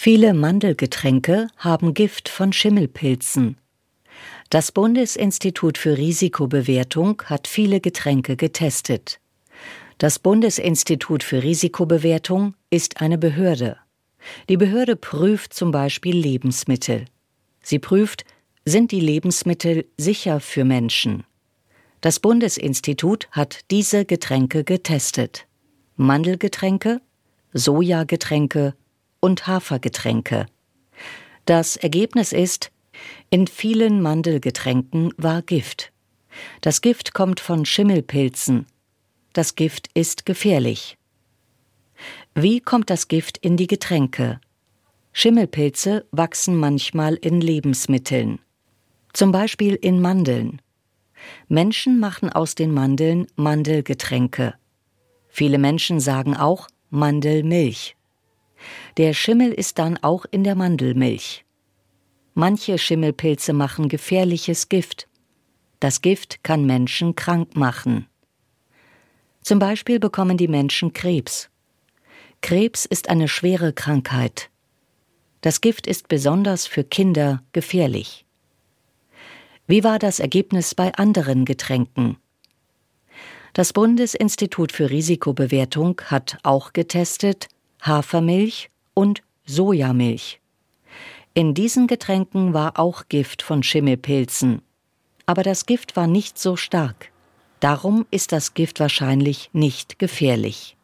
Viele Mandelgetränke haben Gift von Schimmelpilzen. Das Bundesinstitut für Risikobewertung hat viele Getränke getestet. Das Bundesinstitut für Risikobewertung ist eine Behörde. Die Behörde prüft zum Beispiel Lebensmittel. Sie prüft, sind die Lebensmittel sicher für Menschen? Das Bundesinstitut hat diese Getränke getestet. Mandelgetränke, Sojagetränke und Hafergetränke. Das Ergebnis ist, in vielen Mandelgetränken war Gift. Das Gift kommt von Schimmelpilzen. Das Gift ist gefährlich. Wie kommt das Gift in die Getränke? Schimmelpilze wachsen manchmal in Lebensmitteln, zum Beispiel in Mandeln. Menschen machen aus den Mandeln Mandelgetränke. Viele Menschen sagen auch Mandelmilch. Der Schimmel ist dann auch in der Mandelmilch. Manche Schimmelpilze machen gefährliches Gift. Das Gift kann Menschen krank machen. Zum Beispiel bekommen die Menschen Krebs. Krebs ist eine schwere Krankheit. Das Gift ist besonders für Kinder gefährlich. Wie war das Ergebnis bei anderen Getränken? Das Bundesinstitut für Risikobewertung hat auch getestet Hafermilch und Sojamilch. In diesen Getränken war auch Gift von Schimmelpilzen. Aber das Gift war nicht so stark. Darum ist das Gift wahrscheinlich nicht gefährlich.